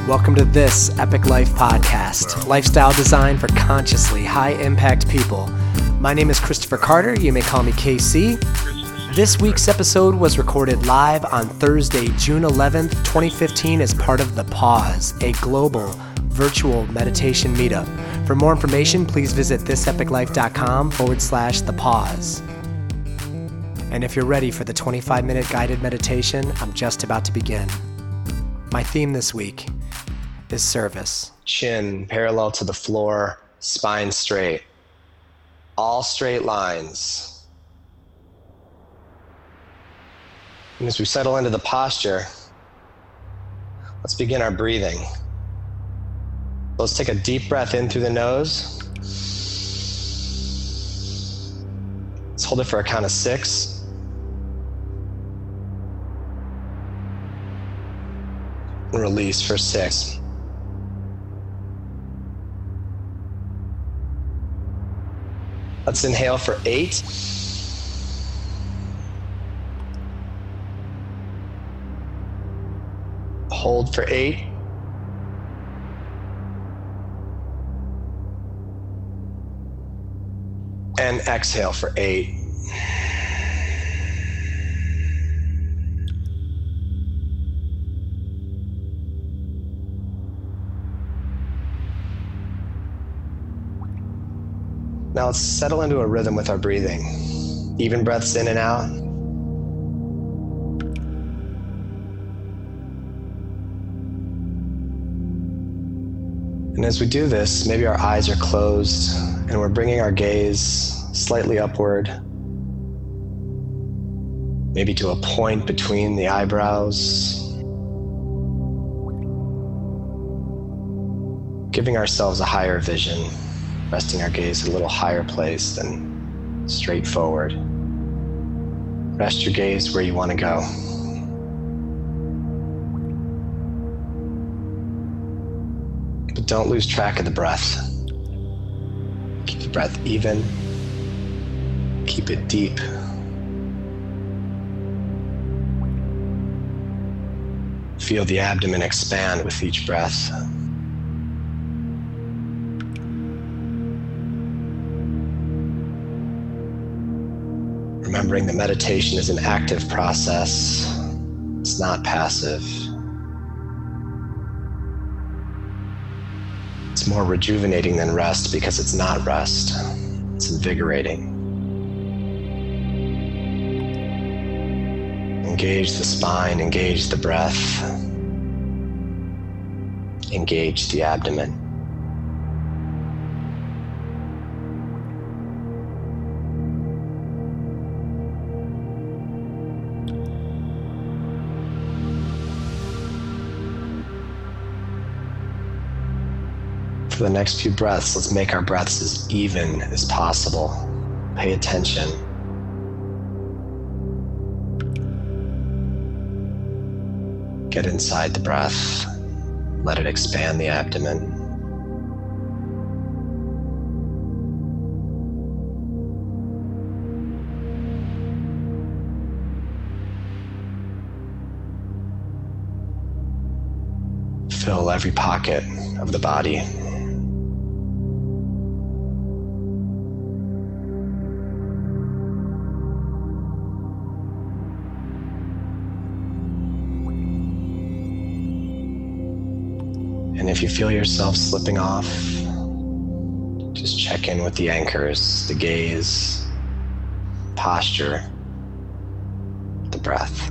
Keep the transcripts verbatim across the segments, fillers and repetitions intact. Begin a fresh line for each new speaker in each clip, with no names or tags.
Welcome to this Epic Life podcast, lifestyle design for consciously high-impact people. My name is Christopher Carter. You may call me K C. This week's episode was recorded live on Thursday, June eleventh, twenty fifteen as part of The Pause, a global virtual meditation meetup. For more information, please visit thisepiclife.com forward slash The Pause. And if you're ready for the twenty-five minute guided meditation, I'm just about to begin. My theme this week is service.
Chin parallel to the floor, spine straight. All straight lines. And as we settle into the posture, let's begin our breathing. Let's take a deep breath in through the nose. Let's hold it for a count of six. And release for six. Let's inhale for eight. Hold for eight. And exhale for eight. Now let's settle into a rhythm with our breathing. Even breaths in and out. And as we do this, maybe our eyes are closed and we're bringing our gaze slightly upward, maybe to a point between the eyebrows, giving ourselves a higher vision. Resting our gaze a little higher place than straight forward. Rest your gaze where you want to go. But don't lose track of the breath. Keep the breath even. Keep it deep. Feel the abdomen expand with each breath. Remembering that meditation is an active process. It's not passive. It's more rejuvenating than rest because it's not rest. It's invigorating. Engage the spine, engage the breath, engage the abdomen. For the next few breaths, let's make our breaths as even as possible. Pay attention. Get inside the breath. Let it expand the abdomen. Fill every pocket of the body. And if you feel yourself slipping off, just check in with the anchors, the gaze, posture, the breath.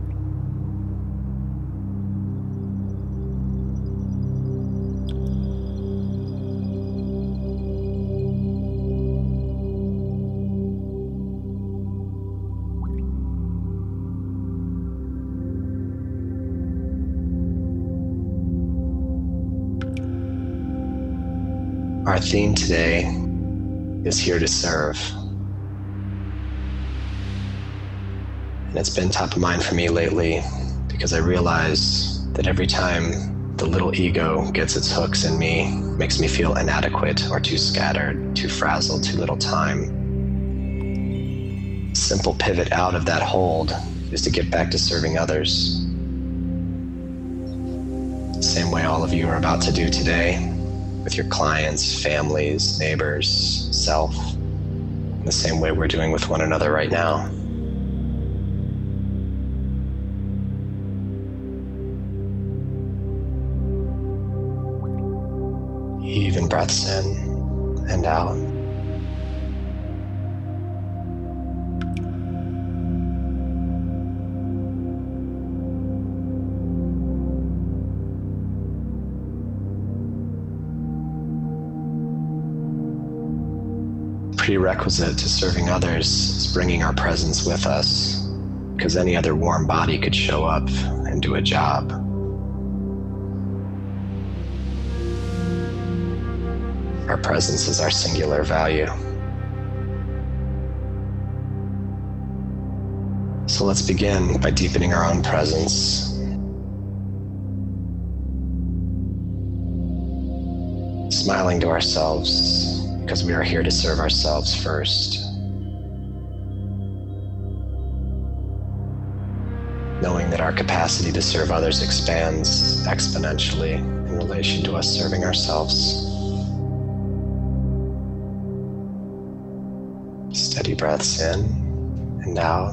Our theme today is here to serve. And it's been top of mind for me lately because I realize that every time the little ego gets its hooks in me, makes me feel inadequate or too scattered, too frazzled, too little time. Simple pivot out of that hold is to get back to serving others. same way all of you are about to do today with your clients, families, neighbors, self, in the same way we're doing with one another right now. Even breaths in and out. Prerequisite to serving others is bringing our presence with us, because any other warm body could show up and do a job. Our presence is our singular value. So let's begin by deepening our own presence. Smiling to ourselves, because we are here to serve ourselves first. Knowing that our capacity to serve others expands exponentially in relation to us serving ourselves. Steady breaths in and out.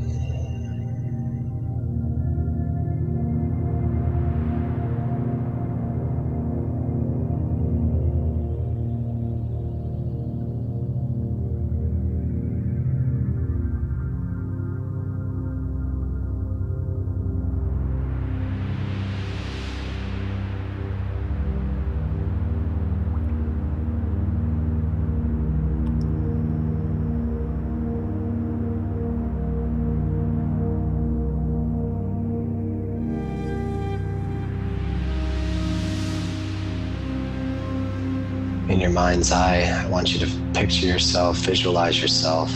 In your mind's eye, I want you to picture yourself, visualize yourself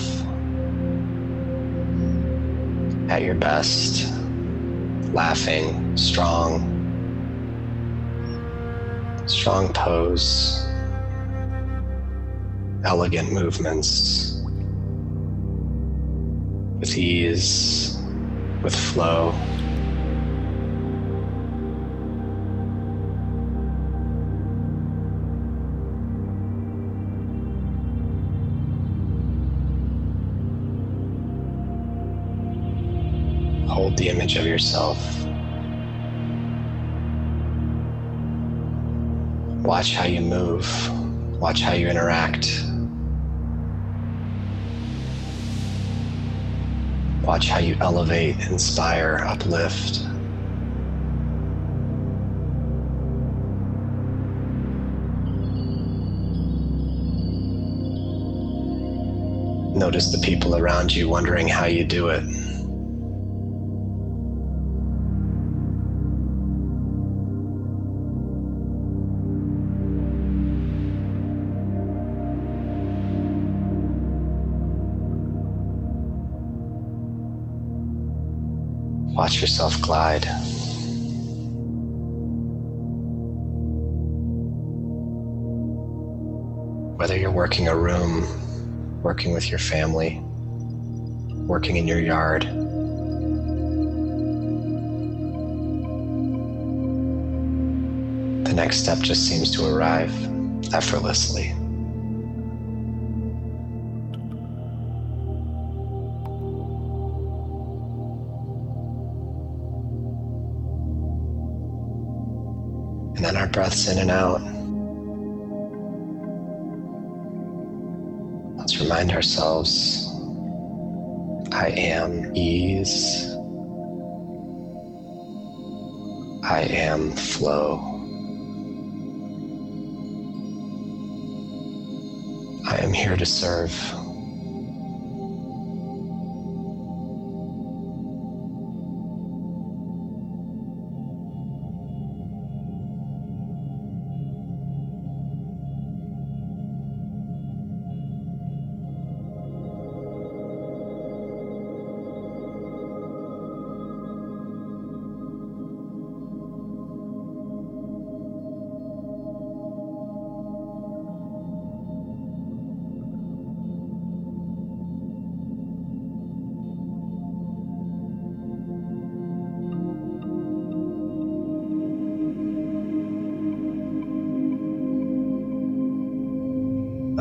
at your best, laughing, strong, strong pose, elegant movements, with ease, with flow. Hold the image of yourself. Watch how you move. Watch how you interact. Watch how you elevate, inspire, uplift. Notice the people around you wondering how you do it. Watch yourself glide. Whether you're working a room, working with your family, working in your yard, the next step just seems to arrive effortlessly. And then our breaths in and out. Let's remind ourselves, I am ease. I am flow. I am here to serve.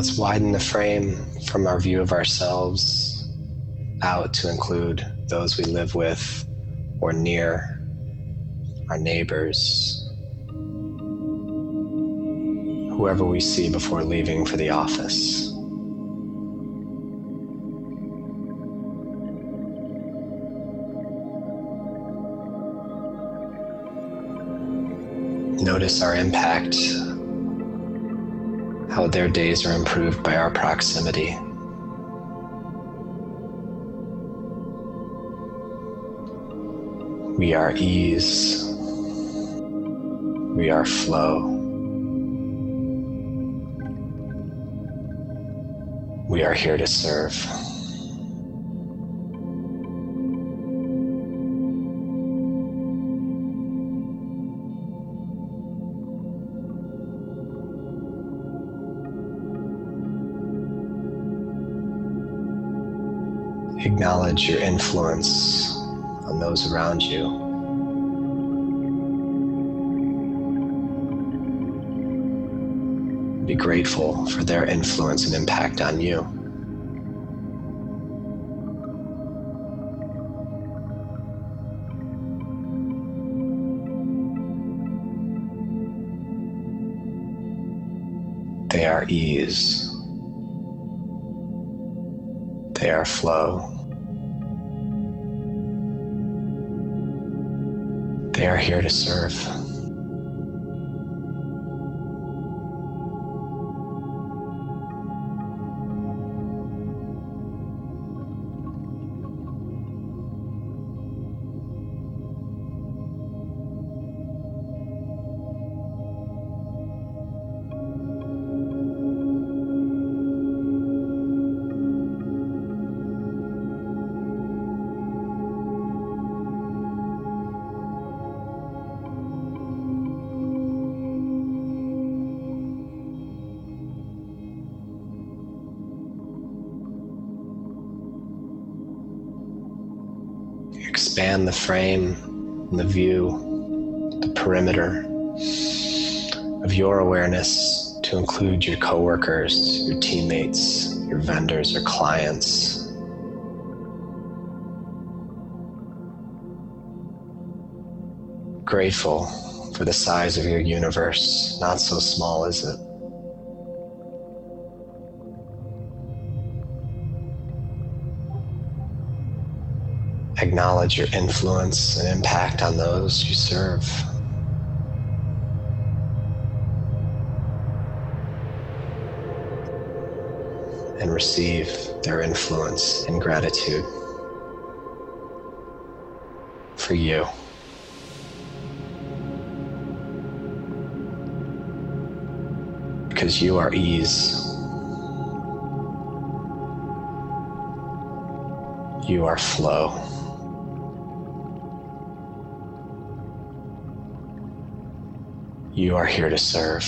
Let's widen the frame from our view of ourselves out to include those we live with or near, our neighbors, whoever we see before leaving for the office. Notice our impact, how their days are improved by our proximity. We are ease. We are flow. We are here to serve. Acknowledge your influence on those around you. Be grateful for their influence and impact on you. They are ease. They are flow. They are here to serve. Expand the frame and the view, the perimeter of your awareness to include your coworkers, your teammates, your vendors or clients. Grateful for the size of your universe. Not so small, is it? Acknowledge your influence and impact on those you serve. And receive their influence and gratitude for you. Because you are ease. You are flow. You are here to serve.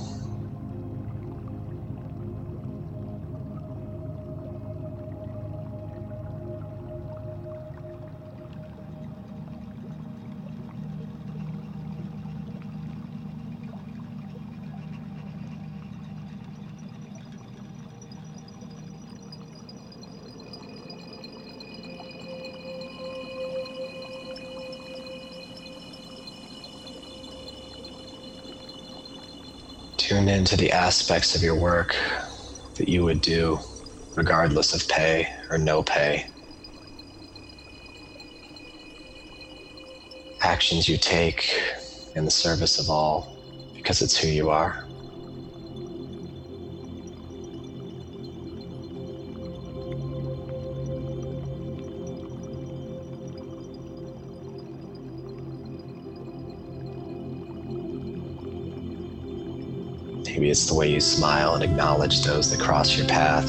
Tune into the aspects of your work that you would do regardless of pay or no pay. Actions you take in the service of all because it's who you are. Maybe it's the way you smile and acknowledge those that cross your path.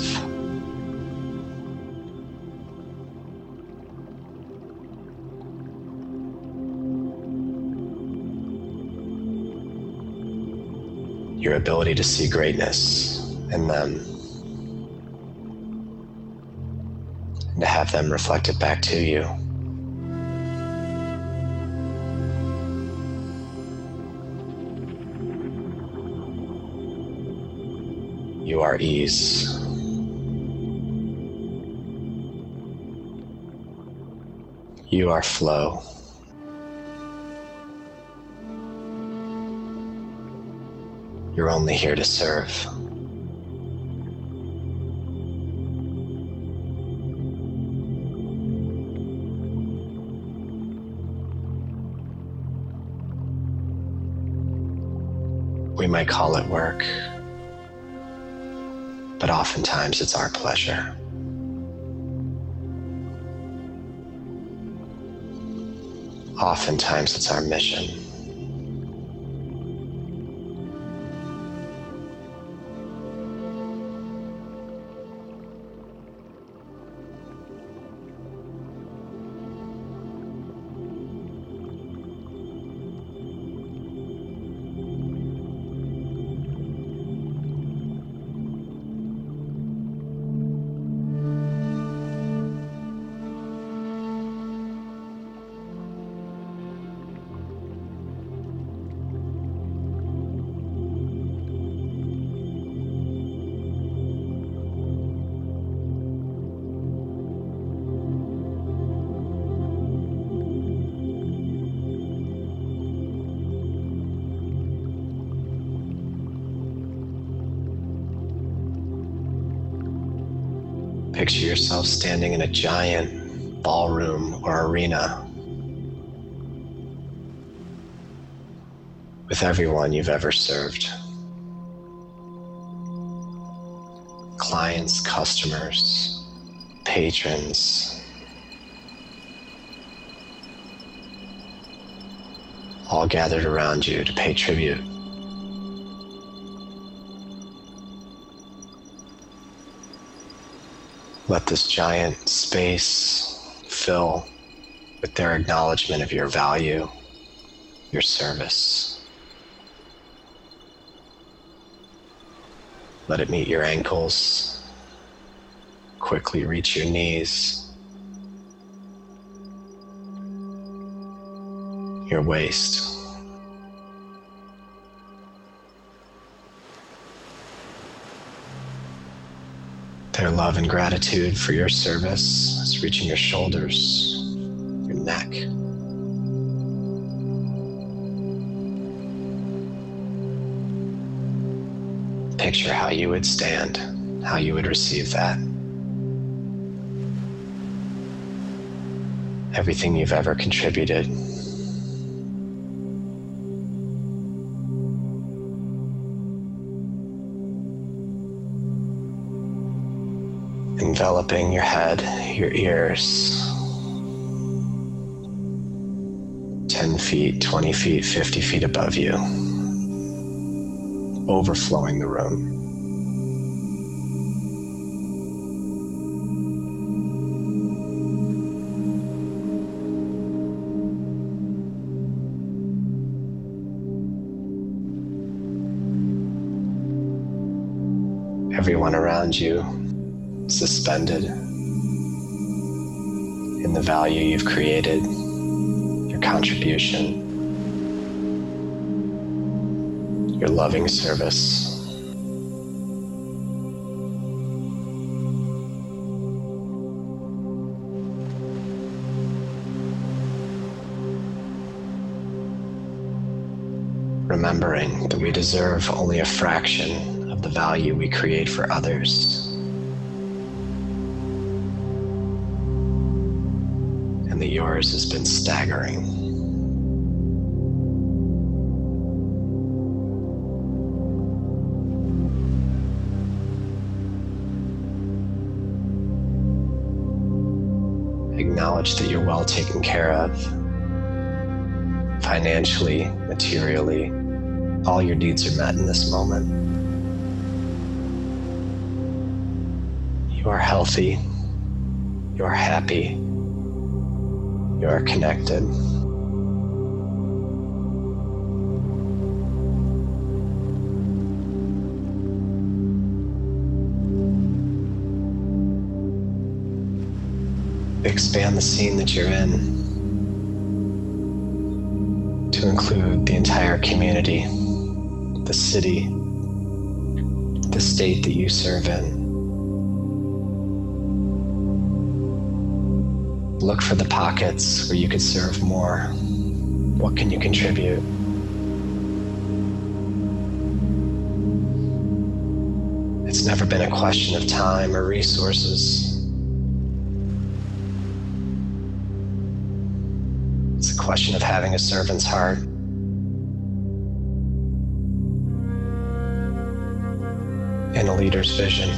Your ability to see greatness in them and to have them reflect it back to you. You are ease. You are flow. You're only here to serve. We might call it work, but oftentimes it's our pleasure. Oftentimes it's our mission. Picture yourself standing in a giant ballroom or arena with everyone you've ever served. Clients, customers, patrons, all gathered around you to pay tribute. Let this giant space fill with their acknowledgement of your value, your service. Let it meet your ankles, quickly reach your knees, your waist. Their love and gratitude for your service is reaching your shoulders, your neck. Picture how you would stand, how you would receive that. Everything you've ever contributed. Enveloping your head, your ears, ten feet, twenty feet, fifty feet above you, overflowing the room. Everyone around you suspended in the value you've created, your contribution, your loving service. Remembering that we deserve only a fraction of the value we create for others. And that yours has been staggering. Acknowledge that you're well taken care of, financially, materially. All your needs are met in this moment. You are healthy, you are happy, you are connected. Expand the scene that you're in to include the entire community, the city, the state that you serve in. Look for the pockets where you could serve more. What can you contribute? It's never been a question of time or resources. It's a question of having a servant's heart. And a leader's vision.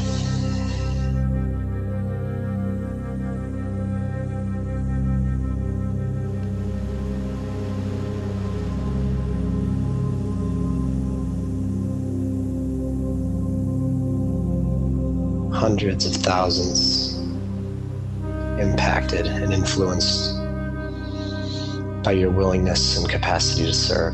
Hundreds of thousands impacted and influenced by your willingness and capacity to serve.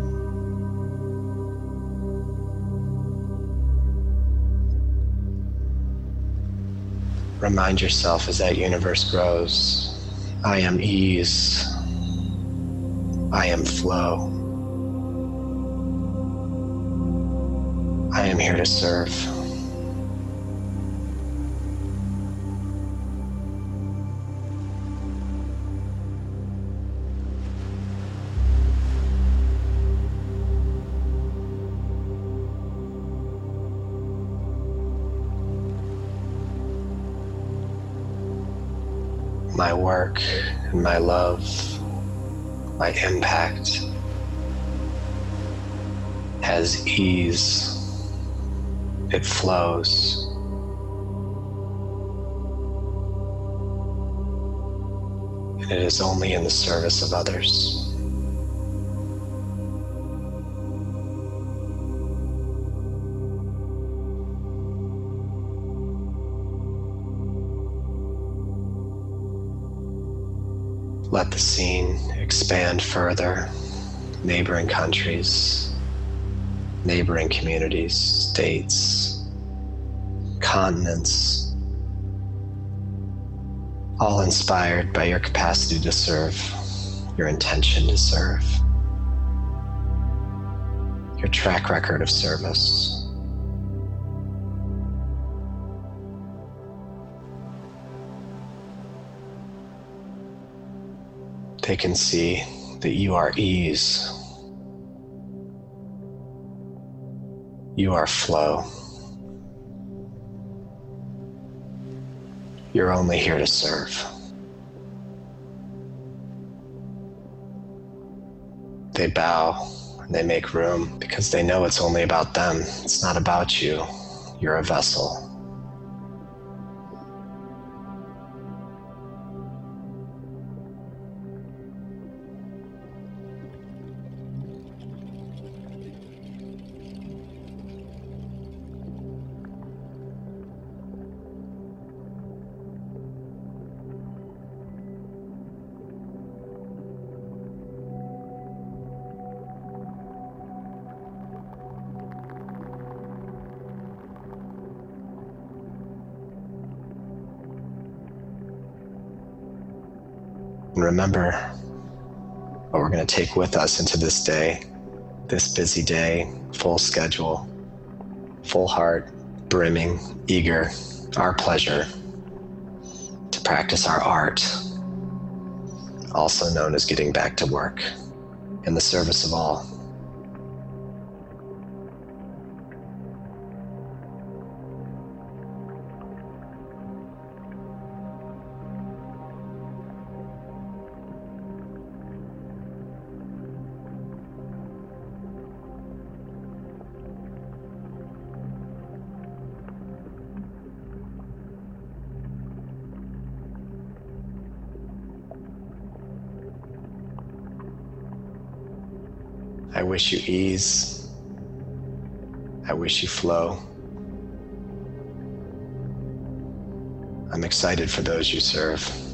Remind yourself as that universe grows, I am ease, I am flow, I am here to serve. My work and my love, my impact has ease, it flows. And it is only in the service of others. Let the scene expand further. Neighboring countries, neighboring communities, states, continents, all inspired by your capacity to serve, your intention to serve, your track record of service. They can see that you are ease. You are flow. You're only here to serve. They bow and they make room because they know it's only about them. It's not about you. You're a vessel. And remember what we're going to take with us into this day, this busy day, full schedule, full heart, brimming, eager, our pleasure to practice our art, also known as getting back to work in the service of all. I wish you ease. I wish you flow. I'm excited for those you serve.